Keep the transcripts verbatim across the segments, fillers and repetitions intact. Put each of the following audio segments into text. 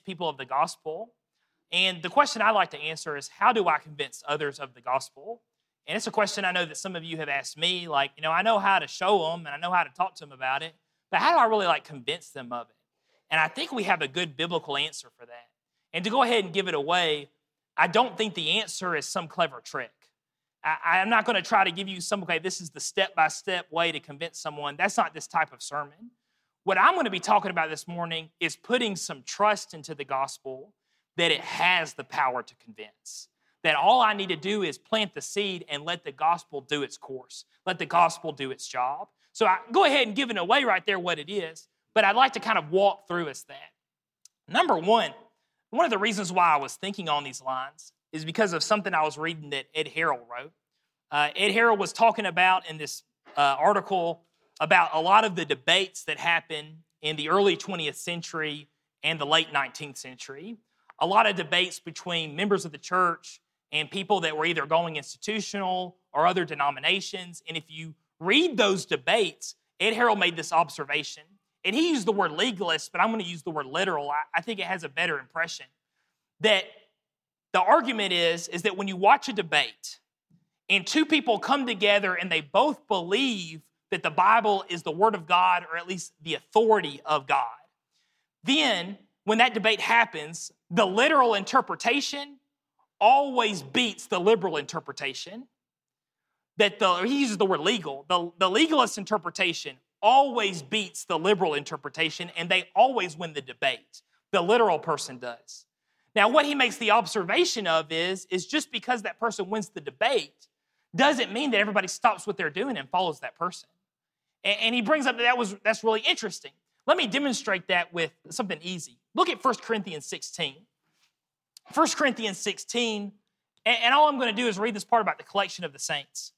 people of the gospel. And the question I like to answer is, how do I convince others of the gospel? And it's a question I know that some of you have asked me, like, you know, I know how to show them and I know how to talk to them about it, but how do I really like convince them of it? And I think we have a good biblical answer for that. And to go ahead and give it away, I don't think the answer is some clever trick. I, I'm not going to try to give you some, okay, this is the step-by-step way to convince someone. That's not this type of sermon. What I'm going to be talking about this morning is putting some trust into the gospel that it has the power to convince. That all I need to do is plant the seed and let the gospel do its course. Let the gospel do its job. So I go ahead and give it away right there what it is, but I'd like to kind of walk through us that. Number one, one of the reasons why I was thinking on these lines is because of something I was reading that Ed Harrell wrote. Uh, Ed Harrell was talking about in this uh, article about a lot of the debates that happened in the early twentieth century and the late nineteenth century. A lot of debates between members of the church and people that were either going institutional or other denominations. And if you read those debates, Ed Harrell made this observation. And he used the word legalist, but I'm going to use the word literal. I, I think it has a better impression. That the argument is, is that when you watch a debate and two people come together and they both believe that the Bible is the Word of God, or at least the authority of God, then when that debate happens, the literal interpretation always beats the liberal interpretation. That the, he uses the word legal. The, the legalist interpretation always beats the liberal interpretation, and they always win the debate. The literal person does. Now, what he makes the observation of is, is just because that person wins the debate doesn't mean that everybody stops what they're doing and follows that person. And, and he brings up that, that was, that's really interesting. Let me demonstrate that with something easy. Look at First Corinthians sixteen. First Corinthians sixteen, and, and all I'm going to do is read this part about the collection of the saints.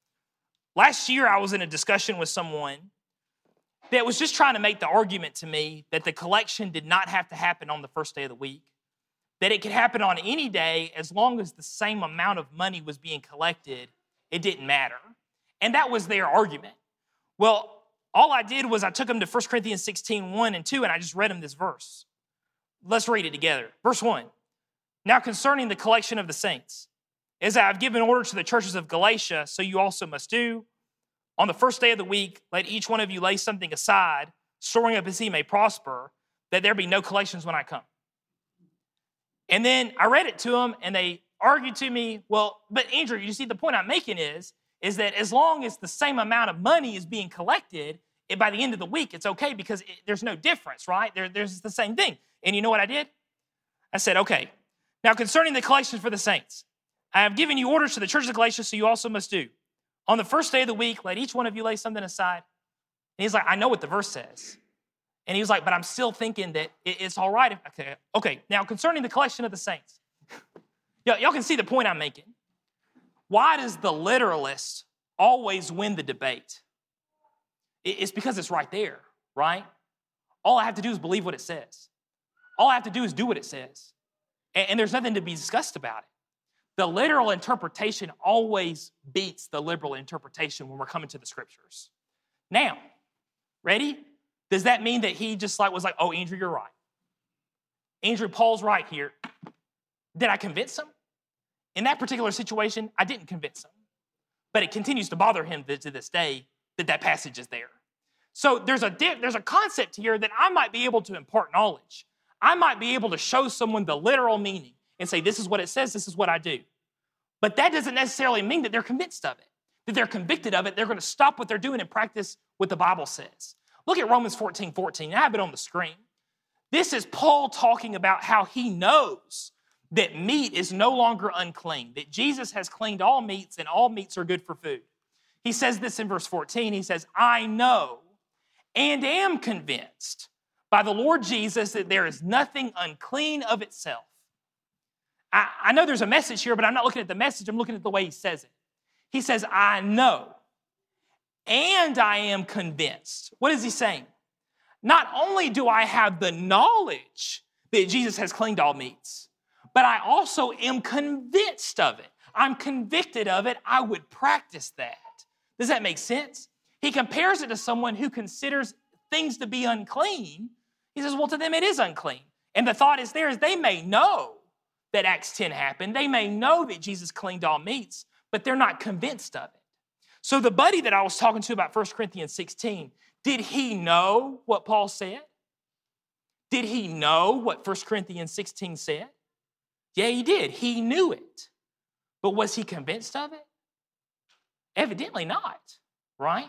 Last year, I was in a discussion with someone that was just trying to make the argument to me that the collection did not have to happen on the first day of the week, that it could happen on any day as long as the same amount of money was being collected, it didn't matter. And that was their argument. Well, all I did was I took them to First Corinthians sixteen, one and two, and I just read them this verse. Let's read it together. Verse one. Now concerning the collection of the saints, as I have given order to the churches of Galatia, so you also must do. On the first day of the week, let each one of you lay something aside, storing up as he may prosper, that there be no collections when I come. And then I read it to them, and they argued to me, well, but Andrew, you see, the point I'm making is, is that as long as the same amount of money is being collected, it, by the end of the week, it's okay because it, there's no difference, right? There, there's the same thing. And you know what I did? I said, okay, now concerning the collections for the saints, I have given you orders to the churches of Galatia, so you also must do. On the first day of the week, let each one of you lay something aside. And he's like, I know what the verse says. And he was like, but I'm still thinking that it's all right. If, okay, okay, now concerning the collection of the saints. Y'all, y'all can see the point I'm making. Why does the literalist always win the debate? It's because it's right there, right? All I have to do is believe what it says. All I have to do is do what it says. And, and there's nothing to be discussed about it. The literal interpretation always beats the liberal interpretation when we're coming to the scriptures. Now, ready? Does that mean that he just like was like, oh, Andrew, you're right. Andrew, Paul's right here. Did I convince him? In that particular situation, I didn't convince him. But it continues to bother him to this day that that passage is there. So there's a, there's a concept here that I might be able to impart knowledge. I might be able to show someone the literal meaning and say, this is what it says, this is what I do. But that doesn't necessarily mean that they're convinced of it, that they're convicted of it. They're going to stop what they're doing and practice what the Bible says. Look at Romans fourteen, fourteen. I have it on the screen. This is Paul talking about how he knows that meat is no longer unclean, that Jesus has cleaned all meats and all meats are good for food. He says this in verse fourteen. He says, I know and am convinced by the Lord Jesus that there is nothing unclean of itself. I, I know there's a message here, but I'm not looking at the message. I'm looking at the way he says it. He says, I know and I am convinced. What is he saying? Not only do I have the knowledge that Jesus has cleaned all meats, but I also am convinced of it. I'm convicted of it. I would practice that. Does that make sense? He compares it to someone who considers things to be unclean. He says, well, to them it is unclean. And the thought is there is they may know that Acts ten happened. They may know that Jesus cleaned all meats, but they're not convinced of it. So the buddy that I was talking to about First Corinthians sixteen, did he know what Paul said? Did he know what First Corinthians sixteen said? Yeah, he did. He knew it. But was he convinced of it? Evidently not, right?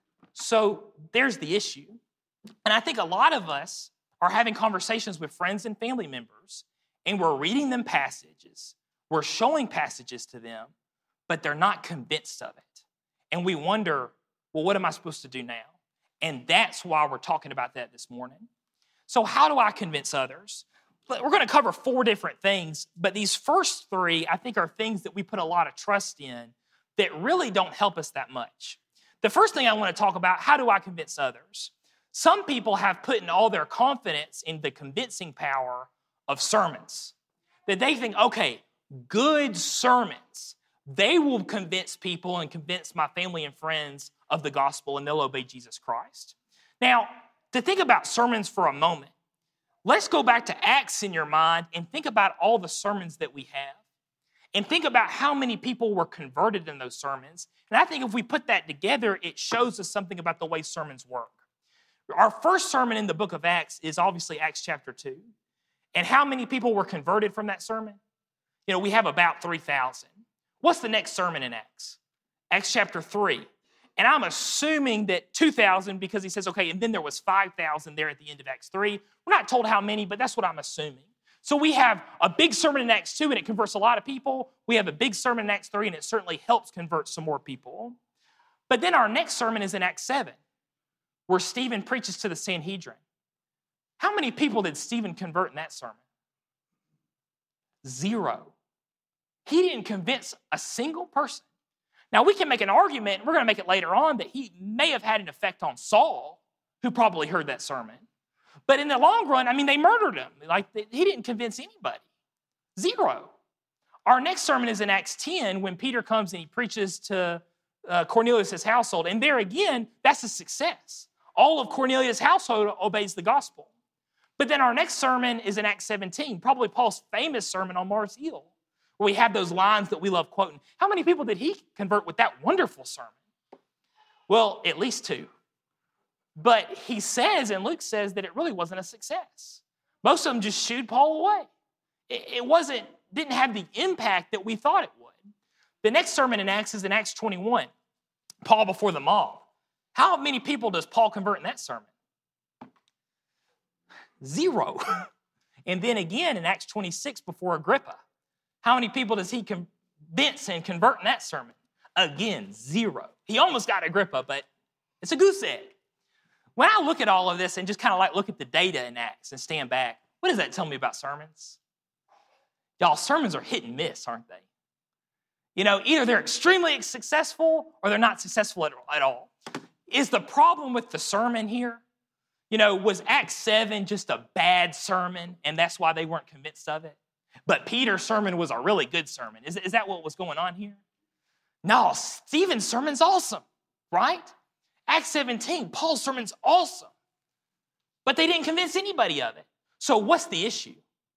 So there's the issue. And I think a lot of us are having conversations with friends and family members, and we're reading them passages, we're showing passages to them, but they're not convinced of it. And we wonder, well, what am I supposed to do now? And that's why we're talking about that this morning. So how do I convince others? We're going to cover four different things, but these first three, I think, are things that we put a lot of trust in that really don't help us that much. The first thing I want to talk about, how do I convince others? Some people have put in all their confidence in the convincing power of sermons. That they think, okay, good sermons, they will convince people and convince my family and friends of the gospel, and they'll obey Jesus Christ. Now, to think about sermons for a moment, let's go back to Acts in your mind and think about all the sermons that we have. And think about how many people were converted in those sermons. And I think if we put that together, it shows us something about the way sermons work. Our first sermon in the book of Acts is obviously Acts chapter two. And how many people were converted from that sermon? You know, we have about three thousand. What's the next sermon in Acts? Acts chapter three. And I'm assuming that two thousand, because he says, okay, and then there was five thousand there at the end of Acts three. We're not told how many, but that's what I'm assuming. So we have a big sermon in Acts two, and it converts a lot of people. We have a big sermon in Acts three, and it certainly helps convert some more people. But then our next sermon is in Acts seven, where Stephen preaches to the Sanhedrin. How many people did Stephen convert in that sermon? Zero. He didn't convince a single person. Now, we can make an argument, and we're going to make it later on, that he may have had an effect on Saul, who probably heard that sermon. But in the long run, I mean, they murdered him. Like, he didn't convince anybody. Zero. Our next sermon is in Acts ten, when Peter comes and he preaches to uh, Cornelius' household. And there again, that's a success. All of Cornelius' household obeys the gospel. But then our next sermon is in Acts seventeen, probably Paul's famous sermon on Mars Hill, where we have those lines that we love quoting. How many people did he convert with that wonderful sermon? Well, at least two. But he says, and Luke says, that it really wasn't a success. Most of them just shooed Paul away. It wasn't, didn't have the impact that we thought it would. The next sermon in Acts is in Acts twenty-one, Paul before the mob. How many people does Paul convert in that sermon? Zero. And then again in Acts twenty-six before Agrippa. How many people does he convince and convert in that sermon? Again, zero. He almost got Agrippa, but it's a goose egg. When I look at all of this and just kind of like look at the data in Acts and stand back, what does that tell me about sermons? Y'all, sermons are hit and miss, aren't they? You know, either they're extremely successful or they're not successful at, at all. Is the problem with the sermon here? You know, was Acts seven just a bad sermon and that's why they weren't convinced of it? But Peter's sermon was a really good sermon. Is, is that what was going on here? No, Stephen's sermon's awesome, right? Acts seventeen, Paul's sermon's awesome. But they didn't convince anybody of it. So what's the issue?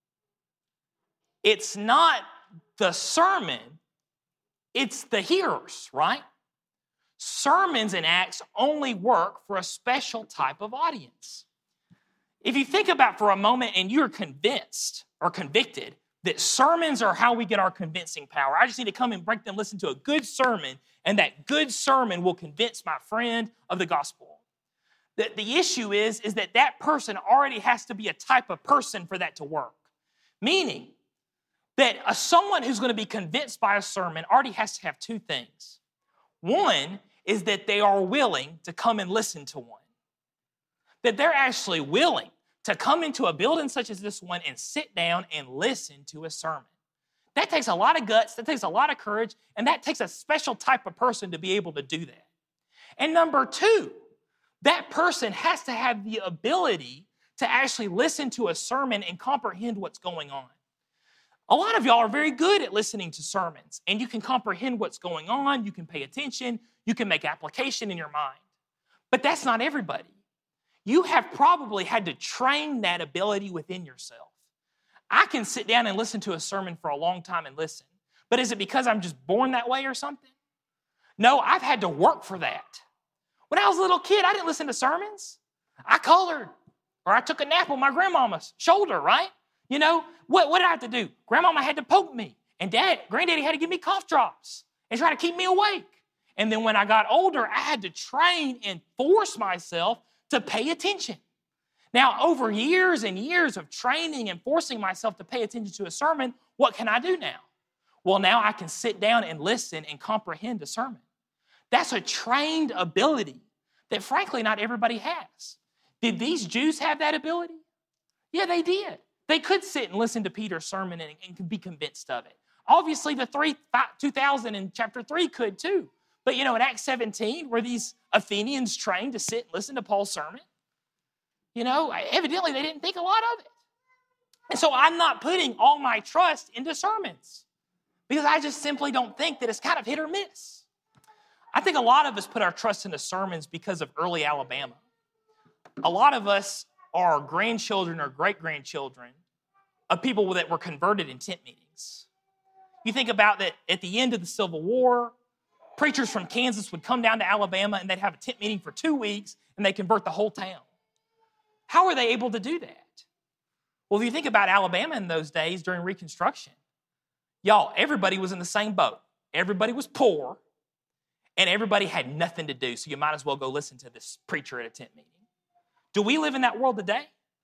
It's not the sermon, it's the hearers, right? Sermons in Acts only work for a special type of audience. If you think about for a moment and you're convinced or convicted that sermons are how we get our convincing power. I just need to come and break them, listen to a good sermon, and that good sermon will convince my friend of the gospel. The, the issue is, is that that person already has to be a type of person for that to work. Meaning that a, someone who's going to be convinced by a sermon already has to have two things. One is that they are willing to come and listen to one. That they're actually willing to come into a building such as this one and sit down and listen to a sermon. That takes a lot of guts, that takes a lot of courage, and that takes a special type of person to be able to do that. And number two, that person has to have the ability to actually listen to a sermon and comprehend what's going on. A lot of y'all are very good at listening to sermons, and you can comprehend what's going on, you can pay attention, you can make application in your mind. But that's not everybody. You have probably had to train that ability within yourself. can sit down and listen to a sermon for a long time and listen. But is it because I'm just born that way or something? No, I've had to work for that. When I was a little kid, I didn't listen to sermons. I colored, or I took a nap on my grandmama's shoulder, right? You know, what, what did I have to do? Grandmama had to poke me, and dad, granddaddy had to give me cough drops and try to keep me awake. And then when I got older, I had to train and force myself to pay attention. Now, over years and years of training and forcing myself to pay attention to a sermon, what can I do now? Well, now I can sit down and listen and comprehend a sermon. That's a trained ability that, frankly, not everybody has. Did these Jews have that ability? Yeah, they did. They could sit and listen to Peter's sermon and, and be convinced of it. Obviously, the three, two thousand in chapter three could too. But, you know, in Acts seventeen, were these Athenians trained to sit and listen to Paul's sermon? You know, evidently they didn't think a lot of it. And so I'm not putting all my trust into sermons because I just simply don't think that it's kind of hit or miss. I think a lot of us put our trust into sermons because of early Alabama. A lot of us are grandchildren or great-grandchildren of people that were converted in tent meetings. You think about that at the end of the Civil War, preachers from Kansas would come down to Alabama and they'd have a tent meeting for two weeks and they'd convert the whole town. How were they able to do that? Well, if you think about Alabama in those days during Reconstruction, y'all, everybody was in the same boat. Everybody was poor, and everybody had nothing to do, so you might as well go listen to this preacher at a tent meeting. Do we live in that world today?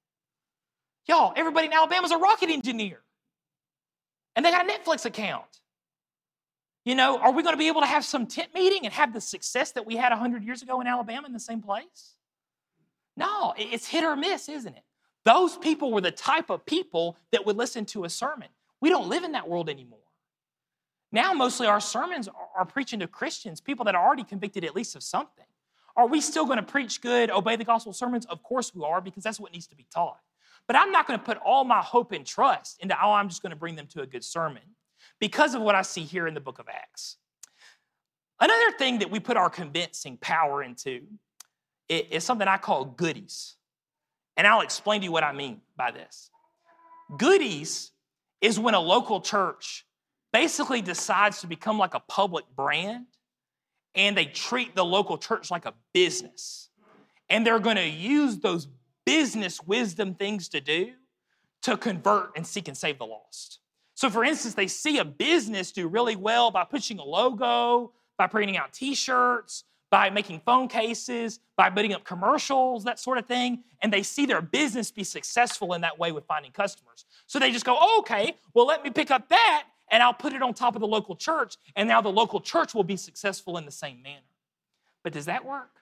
Y'all, everybody in Alabama is a rocket engineer, and they got a Netflix account. You know, are we going to be able to have some tent meeting and have the success that we had one hundred years ago in Alabama in the same place? No, it's hit or miss, isn't it? Those people were the type of people that would listen to a sermon. We don't live in that world anymore. Now, mostly our sermons are preaching to Christians, people that are already convicted at least of something. Are we still going to preach good, obey the gospel sermons? Of course we are, because that's what needs to be taught. But I'm not going to put all my hope and trust into, oh, I'm just going to bring them to a good sermon because of what I see here in the book of Acts. Another thing that we put our convincing power into is something I call goodies. And I'll explain to you what I mean by this. Goodies is when a local church basically decides to become like a public brand, and they treat the local church like a business. And they're going to use those business wisdom things to do to convert and seek and save the lost. So for instance, they see a business do really well by pushing a logo, by printing out t-shirts, by making phone cases, by putting up commercials, that sort of thing, and they see their business be successful in that way with finding customers. So they just go, oh, okay, well, let me pick up that, and I'll put it on top of the local church, and now the local church will be successful in the same manner. But does that work?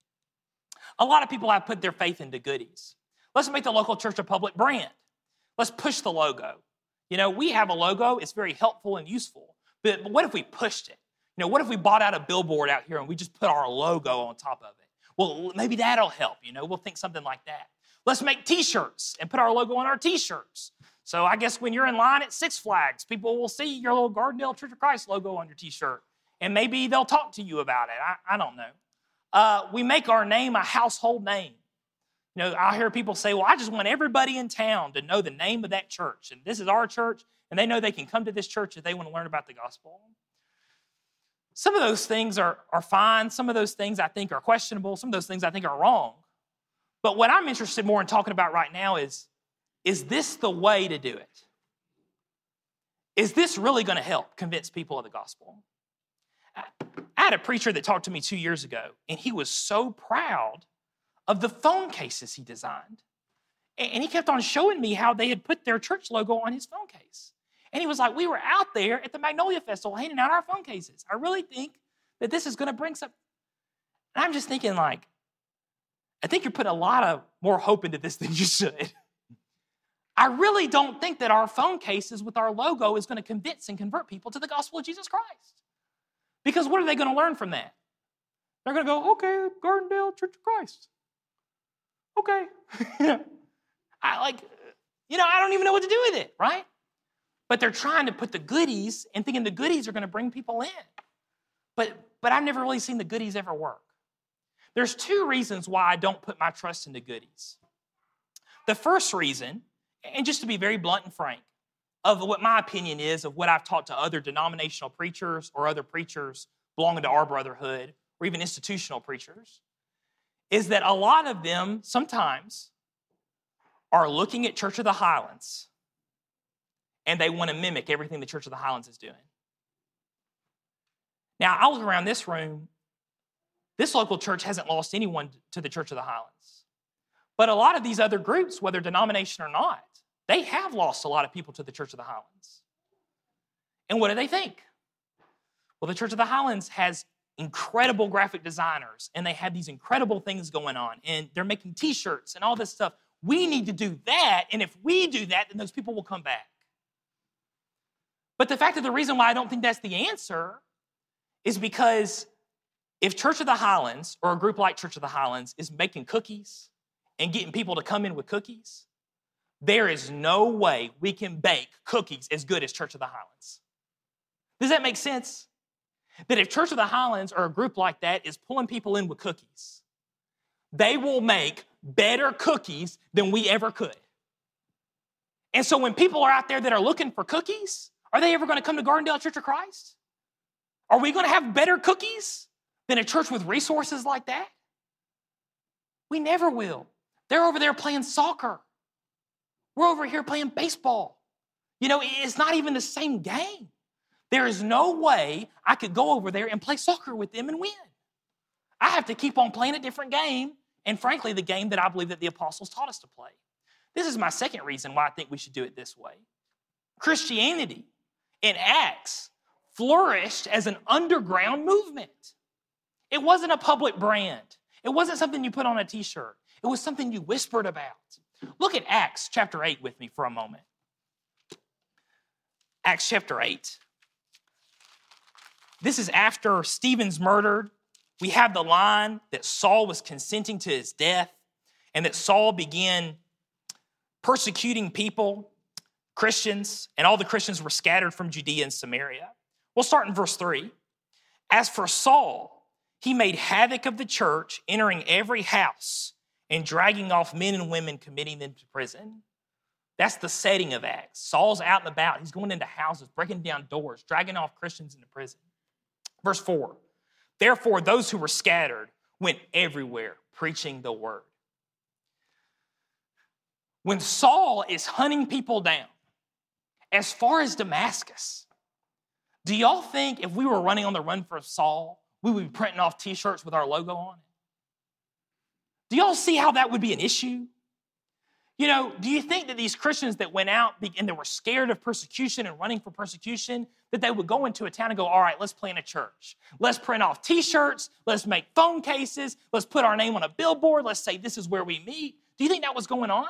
A lot of people have put their faith into goodies. Let's make the local church a public brand. Let's push the logo. You know, we have a logo. It's very helpful and useful. But what if we pushed it? You know, what if we bought out a billboard out here and we just put our logo on top of it? Well, maybe that'll help. You know, we'll think something like that. Let's make t-shirts and put our logo on our t-shirts. So I guess when you're in line at Six Flags, people will see your little Gardendale Church of Christ logo on your t-shirt. And maybe they'll talk to you about it. I, I don't know. Uh, we make our name a household name. You know, I hear people say, well, I just want everybody in town to know the name of that church. And this is our church. And they know they can come to this church if they want to learn about the gospel. Some of those things are, are fine. Some of those things I think are questionable. Some of those things I think are wrong. But what I'm interested more in talking about right now is, is this the way to do it? Is this really going to help convince people of the gospel? I had a preacher that talked to me two years ago, and he was so proud of the phone cases he designed. And he kept on showing me how they had put their church logo on his phone case. And he was like, we were out there at the Magnolia Festival handing out our phone cases. I really think that this is going to bring some. And I'm just thinking, like, I think you're putting a lot of more hope into this than you should. I really don't think that our phone cases with our logo is going to convince and convert people to the gospel of Jesus Christ. Because what are they going to learn from that? They're going to go, okay, Gardendale Church of Christ. Okay. I like, you know, I don't even know what to do with it, right? But they're trying to put the goodies and thinking the goodies are going to bring people in. But, but I've never really seen the goodies ever work. There's two reasons why I don't put my trust into goodies. The first reason, and just to be very blunt and frank, of what my opinion is of what I've talked to other denominational preachers or other preachers belonging to our brotherhood or even institutional preachers is that a lot of them sometimes are looking at Church of the Highlands and they want to mimic everything the Church of the Highlands is doing. Now, I look around this room, this local church hasn't lost anyone to the Church of the Highlands. But a lot of these other groups, whether denomination or not, they have lost a lot of people to the Church of the Highlands. And what do they think? Well, the Church of the Highlands has incredible graphic designers, and they have these incredible things going on, and they're making t-shirts and all this stuff. We need to do that, and if we do that, then those people will come back. But the fact of the reason why I don't think that's the answer is because if Church of the Highlands, or a group like Church of the Highlands, is making cookies and getting people to come in with cookies, there is no way we can bake cookies as good as Church of the Highlands. Does that make sense? That if Church of the Highlands or a group like that is pulling people in with cookies, they will make better cookies than we ever could. And so when people are out there that are looking for cookies, are they ever going to come to Gardendale Church of Christ? Are we going to have better cookies than a church with resources like that? We never will. They're over there playing soccer. We're over here playing baseball. You know, it's not even the same game. There is no way I could go over there and play soccer with them and win. I have to keep on playing a different game, and frankly, the game that I believe that the apostles taught us to play. This is my second reason why I think we should do it this way. Christianity in Acts flourished as an underground movement. It wasn't a public brand. It wasn't something you put on a t-shirt. It was something you whispered about. Look at Acts chapter eight with me for a moment. Acts chapter eight. This is after Stephen's murdered. We have the line that Saul was consenting to his death and that Saul began persecuting people, Christians, and all the Christians were scattered from Judea and Samaria. We'll start in verse three. As for Saul, he made havoc of the church, entering every house and dragging off men and women, committing them to prison. That's the setting of Acts. Saul's out and about. He's going into houses, breaking down doors, dragging off Christians into prison. Verse four, therefore those who were scattered went everywhere preaching the word. When Saul is hunting people down as far as Damascus, do y'all think if we were running on the run for Saul, we would be printing off t-shirts with our logo on it? Do y'all see how that would be an issue? You know, do you think that these Christians that went out and they were scared of persecution and running for persecution, that they would go into a town and go, all right, let's plant a church. Let's print off t-shirts. Let's make phone cases. Let's put our name on a billboard. Let's say this is where we meet. Do you think that was going on?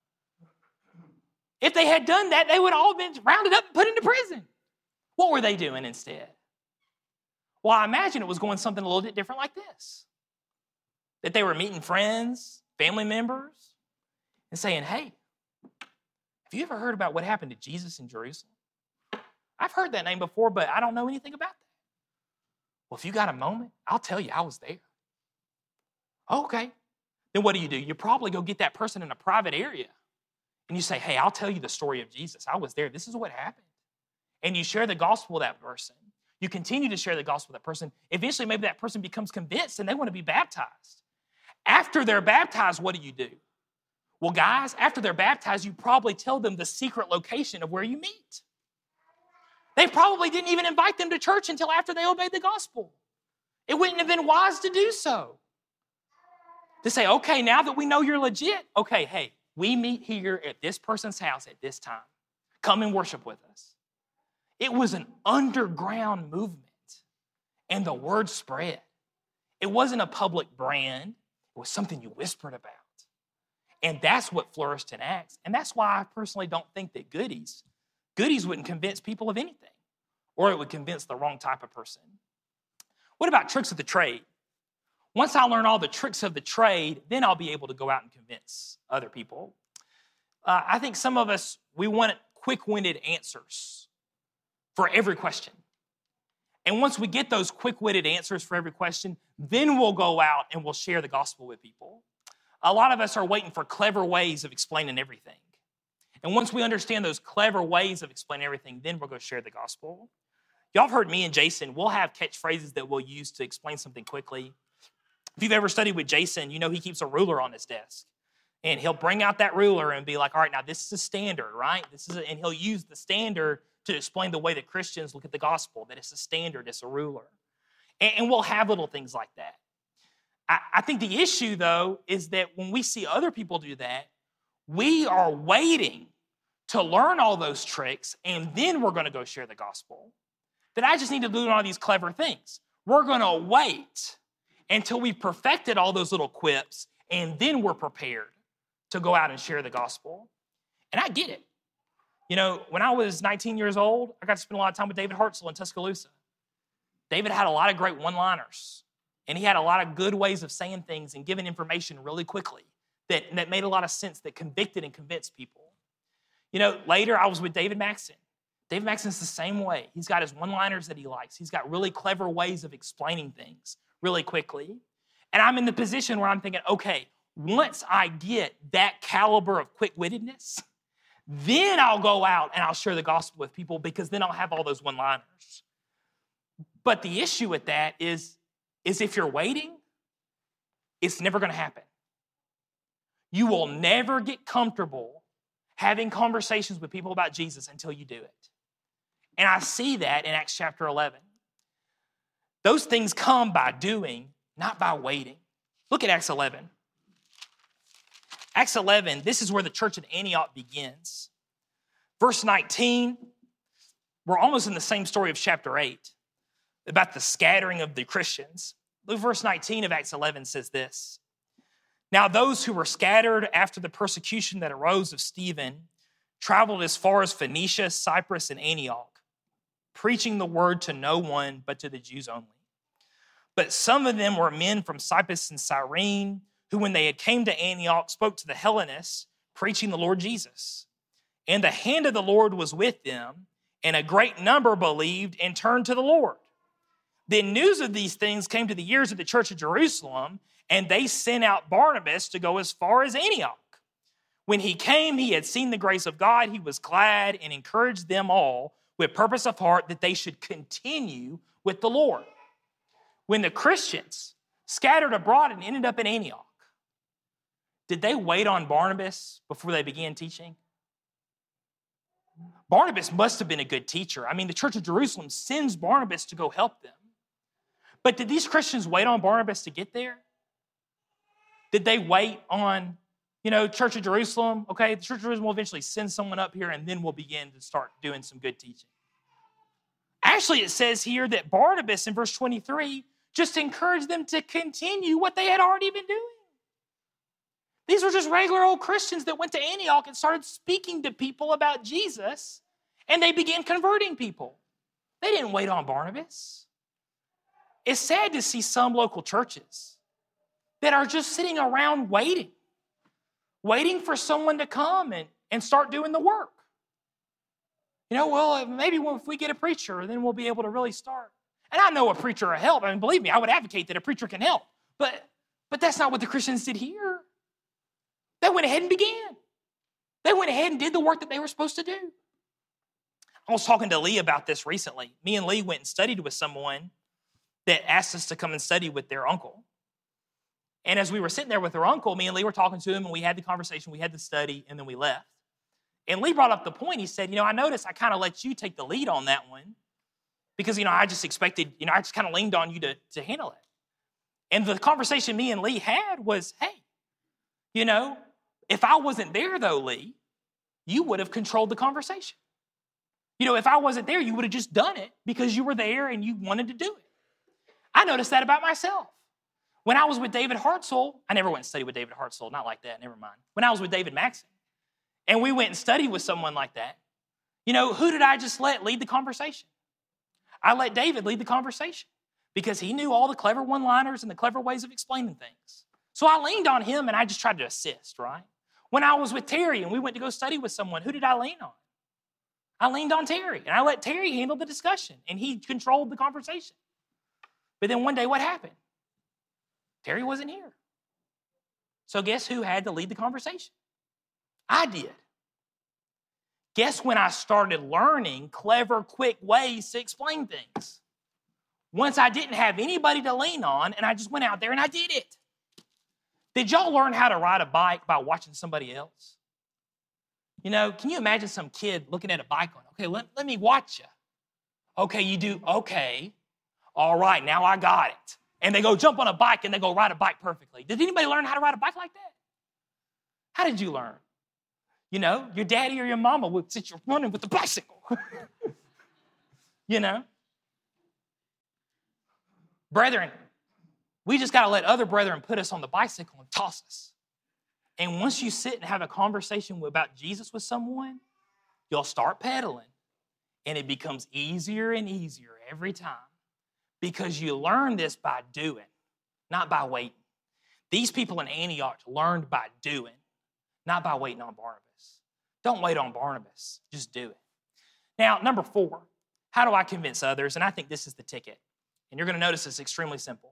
If they had done that, they would all have been rounded up and put into prison. What were they doing instead? Well, I imagine it was going something a little bit different like this. That they were meeting friends, family members, and saying, hey, have you ever heard about what happened to Jesus in Jerusalem? I've heard that name before, but I don't know anything about that. Well, if you got a moment, I'll tell you I was there. Okay. Then what do you do? You probably go get that person in a private area and you say, hey, I'll tell you the story of Jesus. I was there. This is what happened. And you share the gospel with that person. You continue to share the gospel with that person. Eventually, maybe that person becomes convinced and they want to be baptized. After they're baptized, what do you do? Well, guys, after they're baptized, you probably tell them the secret location of where you meet. They probably didn't even invite them to church until after they obeyed the gospel. It wouldn't have been wise to do so. To say, okay, now that we know you're legit, okay, hey, we meet here at this person's house at this time. Come and worship with us. It was an underground movement, and the word spread. It wasn't a public brand. It was something you whispered about. And that's what flourished in Acts. And that's why I personally don't think that goodies, goodies wouldn't convince people of anything, or it would convince the wrong type of person. What about tricks of the trade? Once I learn all the tricks of the trade, then I'll be able to go out and convince other people. Uh, I think some of us, we want quick-witted answers for every question. And once we get those quick-witted answers for every question, then we'll go out and we'll share the gospel with people. A lot of us are waiting for clever ways of explaining everything. And once we understand those clever ways of explaining everything, then we're going to share the gospel. Y'all have heard me and Jason, we'll have catchphrases that we'll use to explain something quickly. If you've ever studied with Jason, you know he keeps a ruler on his desk. And he'll bring out that ruler and be like, all right, now this is a standard, right? This is a, and he'll use the standard to explain the way that Christians look at the gospel, that it's a standard, it's a ruler. And, and we'll have little things like that. I, I think the issue, though, is that when we see other people do that, we are waiting to learn all those tricks, and then we're going to go share the gospel. That I just need to do all these clever things. We're going to wait until we've perfected all those little quips, and then we're prepared to go out and share the gospel. And I get it. You know, when I was nineteen years old, I got to spend a lot of time with David Hartzell in Tuscaloosa. David had a lot of great one-liners, and he had a lot of good ways of saying things and giving information really quickly that, that made a lot of sense, that convicted and convinced people. You know, later I was with David Maxson. David Maxson's the same way. He's got his one-liners that he likes. He's got really clever ways of explaining things really quickly. And I'm in the position where I'm thinking, okay, once I get that caliber of quick-wittedness, then I'll go out and I'll share the gospel with people, because then I'll have all those one-liners. But the issue with that is, is if you're waiting, it's never going to happen. You will never get comfortable having conversations with people about Jesus until you do it. And I see that in Acts chapter eleven. Those things come by doing, not by waiting. Look at Acts eleven. Acts eleven, this is where the church at Antioch begins. Verse nineteen, we're almost in the same story of chapter eight, about the scattering of the Christians. Look, verse nineteen of Acts eleven says this. Now those who were scattered after the persecution that arose of Stephen traveled as far as Phoenicia, Cyprus, and Antioch, preaching the word to no one but to the Jews only. But some of them were men from Cyprus and Cyrene, who when they had came to Antioch spoke to the Hellenists, preaching the Lord Jesus. And the hand of the Lord was with them, and a great number believed and turned to the Lord. Then news of these things came to the ears of the church of Jerusalem, and they sent out Barnabas to go as far as Antioch. When he came, he had seen the grace of God. He was glad and encouraged them all with purpose of heart that they should continue with the Lord. When the Christians scattered abroad and ended up in Antioch, did they wait on Barnabas before they began teaching? Barnabas must have been a good teacher. I mean, the church of Jerusalem sends Barnabas to go help them. But did these Christians wait on Barnabas to get there? Did they wait on, you know, Church of Jerusalem? Okay, the Church of Jerusalem will eventually send someone up here, and then we'll begin to start doing some good teaching. Actually, it says here that Barnabas in verse twenty-three just encouraged them to continue what they had already been doing. These were just regular old Christians that went to Antioch and started speaking to people about Jesus, and they began converting people. They didn't wait on Barnabas. It's sad to see some local churches that are just sitting around waiting, waiting for someone to come and, and start doing the work. You know, well, maybe if we get a preacher, then we'll be able to really start. And I know a preacher will help. I mean, believe me, I would advocate that a preacher can help. But, but that's not what the Christians did here. They went ahead and began. They went ahead and did the work that they were supposed to do. I was talking to Lee about this recently. Me and Lee went and studied with someone that asked us to come and study with their uncle. And as we were sitting there with her uncle, me and Lee were talking to him, and we had the conversation, we had the study, and then we left. And Lee brought up the point. He said, you know, I noticed I kind of let you take the lead on that one because, you know, I just expected, you know, I just kind of leaned on you to, to handle it. And the conversation me and Lee had was, hey, you know, if I wasn't there, though, Lee, you would have controlled the conversation. You know, if I wasn't there, you would have just done it because you were there and you wanted to do it. I noticed that about myself. When I was with David Hartzell, I never went and studied with David Hartzell, not like that, never mind. When I was with David Maxson, and we went and studied with someone like that, you know, who did I just let lead the conversation? I let David lead the conversation because he knew all the clever one-liners and the clever ways of explaining things. So I leaned on him and I just tried to assist, right? When I was with Terry and we went to go study with someone, who did I lean on? I leaned on Terry, and I let Terry handle the discussion, and he controlled the conversation. But then one day, what happened? Terry wasn't here. So guess who had to lead the conversation? I did. guess when I started learning clever, quick ways to explain things. Once I didn't have anybody to lean on, and I just went out there and I did it. Did y'all learn how to ride a bike by watching somebody else? You know, can you imagine some kid looking at a bike going, okay, let, let me watch you. Okay, you do, okay. All right, now I got it. And they go jump on a bike and they go ride a bike perfectly. Did anybody learn how to ride a bike like that? How did you learn? You know, your daddy or your mama would sit you running with the bicycle. You know? Brethren, we just got to let other brethren put us on the bicycle and toss us. And once you sit and have a conversation about Jesus with someone, you'll start pedaling. And it becomes easier and easier every time because you learn this by doing, not by waiting. These people in Antioch learned by doing, not by waiting on Barnabas. Don't wait on Barnabas. Just do it. Now, number four, how do I convince others? And I think this is the ticket. And you're going to notice it's extremely simple.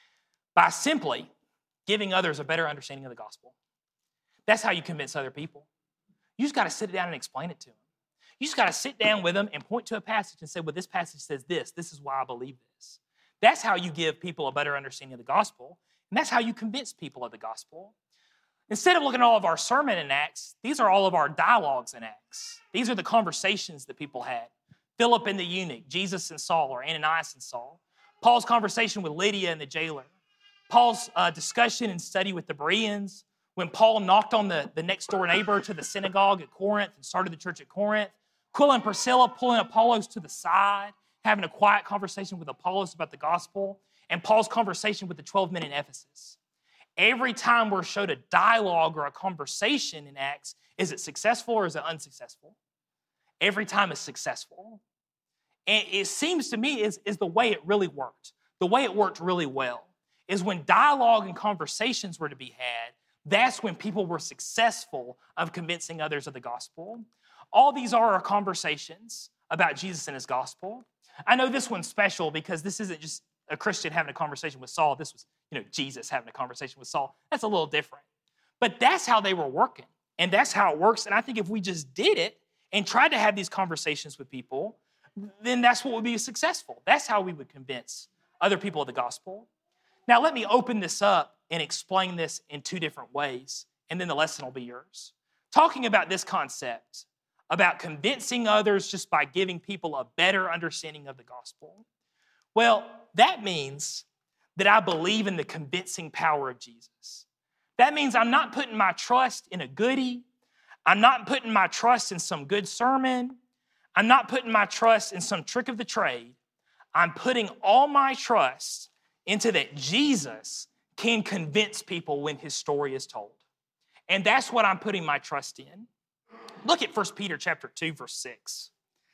By simply giving others a better understanding of the gospel. That's how you convince other people. You just got to sit down and explain it to them. You just got to sit down with them and point to a passage and say, well, this passage says this. This is why I believe this. That's how you give people a better understanding of the gospel. And that's how you convince people of the gospel. Instead of looking at all of our sermon in Acts, these are all of our dialogues in Acts. These are the conversations that people had. Philip and the eunuch, Jesus and Saul, or Ananias and Saul. Paul's conversation with Lydia and the jailer. Paul's uh, discussion and study with the Bereans. When Paul knocked on the, the next door neighbor to the synagogue at Corinth and started the church at Corinth. Aquila and Priscilla pulling Apollos to the side, having a quiet conversation with Apollos about the gospel. And Paul's conversation with the twelve men in Ephesus. Every time we're showed a dialogue or a conversation in Acts, is it successful or is it unsuccessful? Every time it's successful. And it seems to me is, is the way it really worked. The way it worked really well is when dialogue and conversations were to be had, that's when people were successful of convincing others of the gospel. All these are our conversations about Jesus and his gospel. I know this one's special because this isn't just a Christian having a conversation with Saul. This was, you know, Jesus having a conversation with Saul. That's a little different. But that's how they were working. And that's how it works. And I think if we just did it and tried to have these conversations with people, then that's what would be successful. That's how we would convince other people of the gospel. Now, let me open this up and explain this in two different ways, and then the lesson will be yours. Talking about this concept, about convincing others just by giving people a better understanding of the gospel. Well, that means that I believe in the convincing power of Jesus. That means I'm not putting my trust in a goodie. I'm not putting my trust in some good sermon. I'm not putting my trust in some trick of the trade. I'm putting all my trust into that Jesus can convince people when his story is told. And that's what I'm putting my trust in. Look at First Peter chapter two, verse six.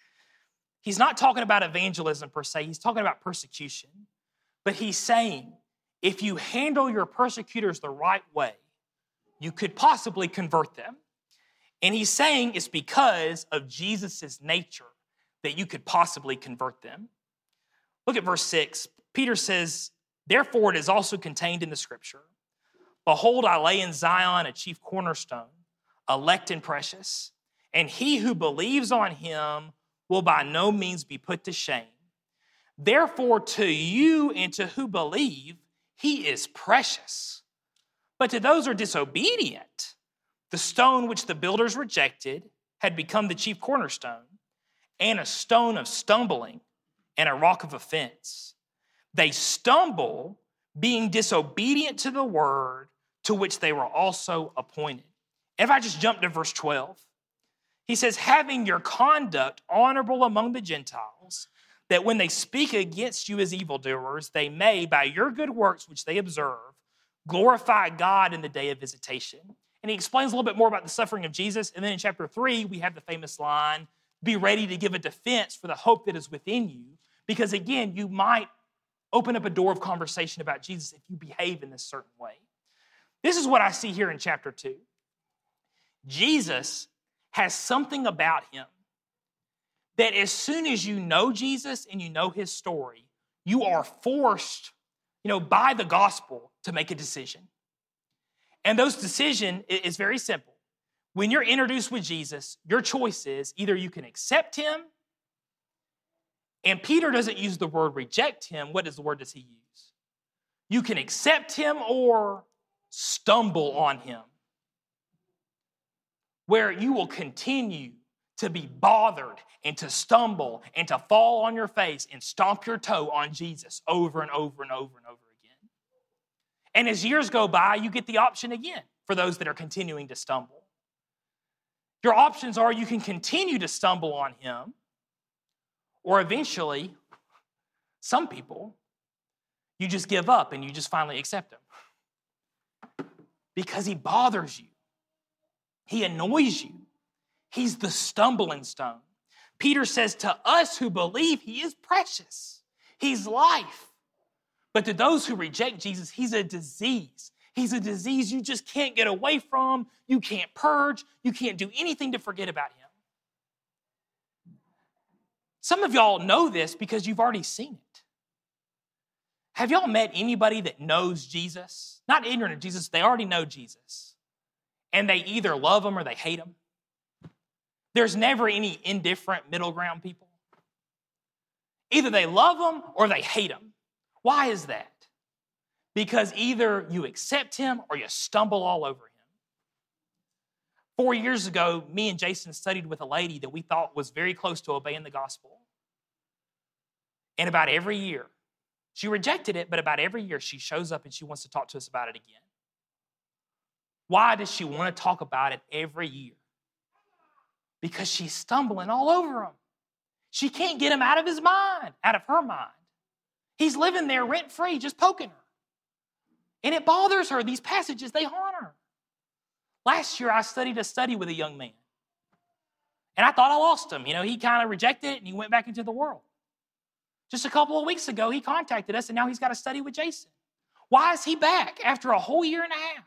He's not talking about evangelism per se. He's talking about persecution. But he's saying, if you handle your persecutors the right way, you could possibly convert them. And he's saying it's because of Jesus' nature that you could possibly convert them. Look at verse six. Peter says, therefore it is also contained in the scripture, behold, I lay in Zion a chief cornerstone, elect and precious, and he who believes on him will by no means be put to shame. Therefore to you and to who believe, he is precious. But to those who are disobedient, the stone which the builders rejected had become the chief cornerstone, and a stone of stumbling and a rock of offense. They stumble, being disobedient to the word to which they were also appointed. If I just jump to verse twelve, he says, having your conduct honorable among the Gentiles, that when they speak against you as evildoers, they may, by your good works which they observe, glorify God in the day of visitation. And he explains a little bit more about the suffering of Jesus. And then in chapter three, we have the famous line, be ready to give a defense for the hope that is within you. Because again, you might open up a door of conversation about Jesus if you behave in this certain way. This is what I see here in chapter two. Jesus has something about him that as soon as you know Jesus and you know his story, you are forced, you know, by the gospel to make a decision. And those decision is very simple. When you're introduced with Jesus, your choice is either you can accept him, and Peter doesn't use the word reject him. What is the word does he use? You can accept him or stumble on him, where you will continue to be bothered and to stumble and to fall on your face and stomp your toe on Jesus over and over and over and over again. And as years go by, you get the option again for those that are continuing to stumble. Your options are you can continue to stumble on him, or eventually, some people, you just give up and you just finally accept him. Because he bothers you. He annoys you. He's the stumbling stone. Peter says to us who believe he is precious. He's life. But to those who reject Jesus, he's a disease. He's a disease you just can't get away from. You can't purge. You can't do anything to forget about him. Some of y'all know this because you've already seen it. Have y'all met anybody that knows Jesus? Not ignorant of Jesus, they already know Jesus. And they either love him or they hate him. There's never any indifferent middle ground people. Either they love him or they hate him. Why is that? Because either you accept him or you stumble all over him. Four years ago, me and Jason studied with a lady that we thought was very close to obeying the gospel. And about every year, she rejected it, but about every year she shows up and she wants to talk to us about it again. Why does she want to talk about it every year? Because she's stumbling all over him. She can't get him out of his mind, out of her mind. He's living there rent-free, just poking her. And it bothers her. These passages, they haunt her. Last year, I studied a study with a young man. And I thought I lost him. You know, he kind of rejected it and he went back into the world. Just a couple of weeks ago, he contacted us and now he's got a study with Jason. Why is he back after a whole year and a half?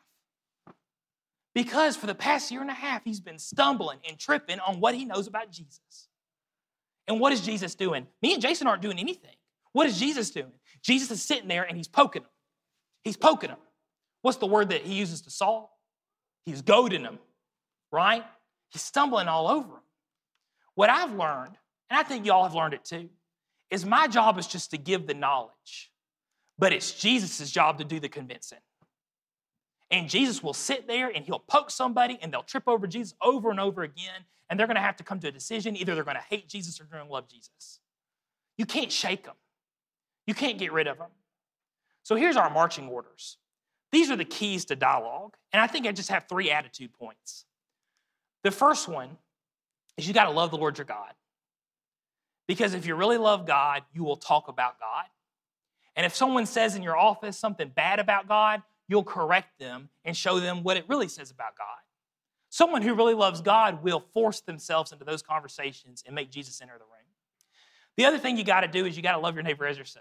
Because for the past year and a half, he's been stumbling and tripping on what he knows about Jesus. And what is Jesus doing? Me and Jason aren't doing anything. What is Jesus doing? Jesus is sitting there and he's poking him. He's poking him. What's the word that he uses to Saul? He's goading him, right? He's stumbling all over him. What I've learned, and I think y'all have learned it too, is my job is just to give the knowledge. But it's Jesus' job to do the convincing. And Jesus will sit there and he'll poke somebody and they'll trip over Jesus over and over again. And they're going to have to come to a decision. Either they're going to hate Jesus or they're going to love Jesus. You can't shake them. You can't get rid of them. So here's our marching orders. These are the keys to dialogue. And I think I just have three attitude points. The first one is you got to love the Lord your God. Because if you really love God, you will talk about God. And if someone says in your office something bad about God, you'll correct them and show them what it really says about God. Someone who really loves God will force themselves into those conversations and make Jesus enter the room. The other thing you got to do is you got to love your neighbor as yourself.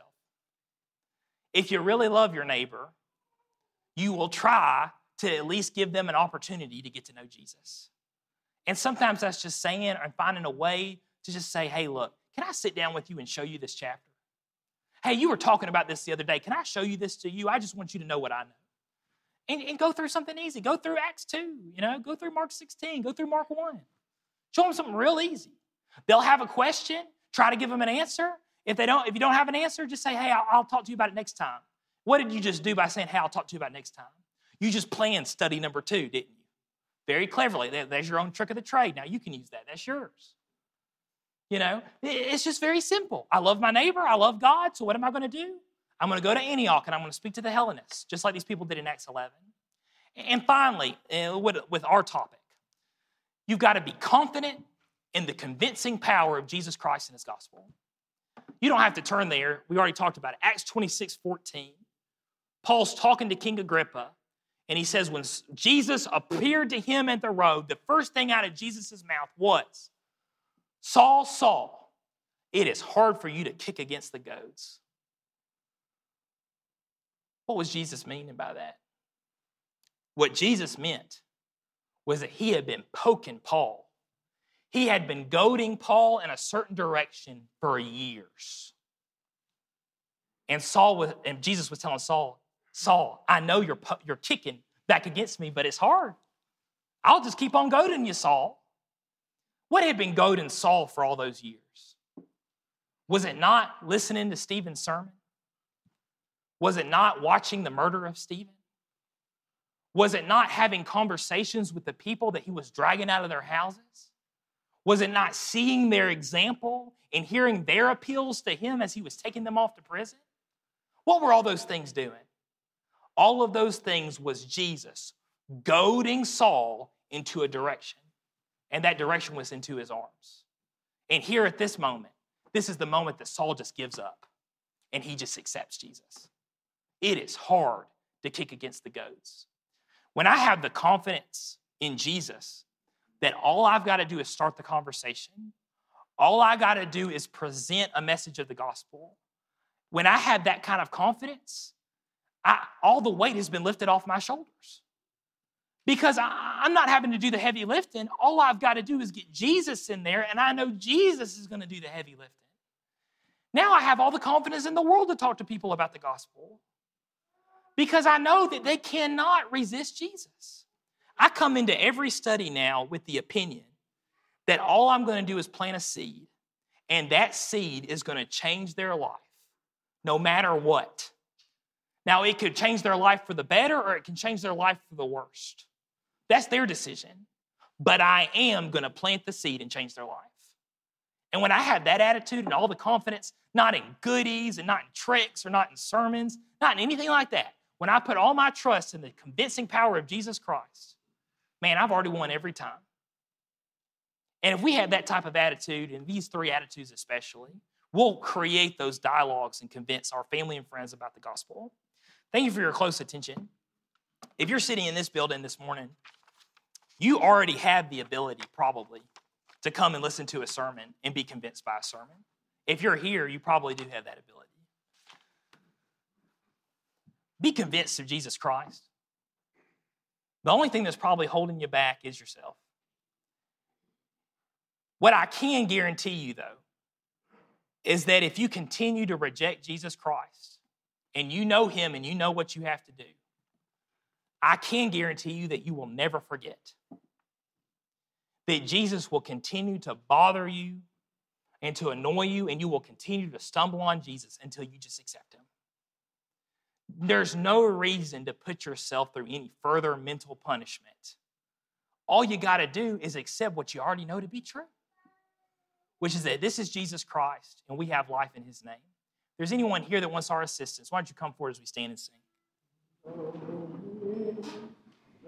If you really love your neighbor, you will try to at least give them an opportunity to get to know Jesus. And sometimes that's just saying and finding a way to just say, hey, look, can I sit down with you and show you this chapter? Hey, you were talking about this the other day. Can I show you this to you? I just want you to know what I know. And, and go through something easy. Go through Acts two, you know, go through Mark sixteen, go through Mark one. Show them something real easy. They'll have a question, try to give them an answer. If they don't, if you don't have an answer, just say, hey, I'll, I'll talk to you about it next time. What did you just do by saying, hey, I'll talk to you about it next time? You just planned study number two, didn't you? Very cleverly. There's your own trick of the trade. Now you can use that. That's yours. You know, it's just very simple. I love my neighbor. I love God. So what am I going to do? I'm going to go to Antioch and I'm going to speak to the Hellenists, just like these people did in Acts eleven. And finally, with our topic, you've got to be confident in the convincing power of Jesus Christ and his gospel. You don't have to turn there. We already talked about it. Acts twenty-six fourteen. Paul's talking to King Agrippa, and he says when Jesus appeared to him at the road, the first thing out of Jesus' mouth was, Saul, Saul, it is hard for you to kick against the goads. What was Jesus meaning by that? What Jesus meant was that he had been poking Paul. He had been goading Paul in a certain direction for years. And Saul was, and Jesus was telling Saul, Saul, I know you're, you're kicking back against me, but it's hard. I'll just keep on goading you, Saul. What had been goading Saul for all those years? Was it not listening to Stephen's sermon? Was it not watching the murder of Stephen? Was it not having conversations with the people that he was dragging out of their houses? Was it not seeing their example and hearing their appeals to him as he was taking them off to prison? What were all those things doing? All of those things was Jesus goading Saul into a direction, and that direction was into his arms. And here at this moment, this is the moment that Saul just gives up, and he just accepts Jesus. It is hard to kick against the goads. When I have the confidence in Jesus that all I've got to do is start the conversation, all I got to do is present a message of the gospel, when I have that kind of confidence, I, all the weight has been lifted off my shoulders. Because I, I'm not having to do the heavy lifting. All I've got to do is get Jesus in there, and I know Jesus is going to do the heavy lifting. Now I have all the confidence in the world to talk to people about the gospel because I know that they cannot resist Jesus. I come into every study now with the opinion that all I'm going to do is plant a seed, and that seed is going to change their life no matter what. Now, it could change their life for the better, or it can change their life for the worst. That's their decision. But I am going to plant the seed and change their life. And when I have that attitude and all the confidence, not in goodies and not in tricks or not in sermons, not in anything like that, when I put all my trust in the convincing power of Jesus Christ, man, I've already won every time. And if we have that type of attitude, and these three attitudes especially, we'll create those dialogues and convince our family and friends about the gospel. Thank you for your close attention. If you're sitting in this building this morning, you already have the ability, probably, to come and listen to a sermon and be convinced by a sermon. If you're here, you probably do have that ability. Be convinced of Jesus Christ. The only thing that's probably holding you back is yourself. What I can guarantee you, though, is that if you continue to reject Jesus Christ and you know him and you know what you have to do, I can guarantee you that you will never forget that Jesus will continue to bother you and to annoy you, and you will continue to stumble on Jesus until you just accept him. There's no reason to put yourself through any further mental punishment. All you got to do is accept what you already know to be true, which is that this is Jesus Christ, and we have life in his name. If there's anyone here that wants our assistance, why don't you come forward as we stand and sing?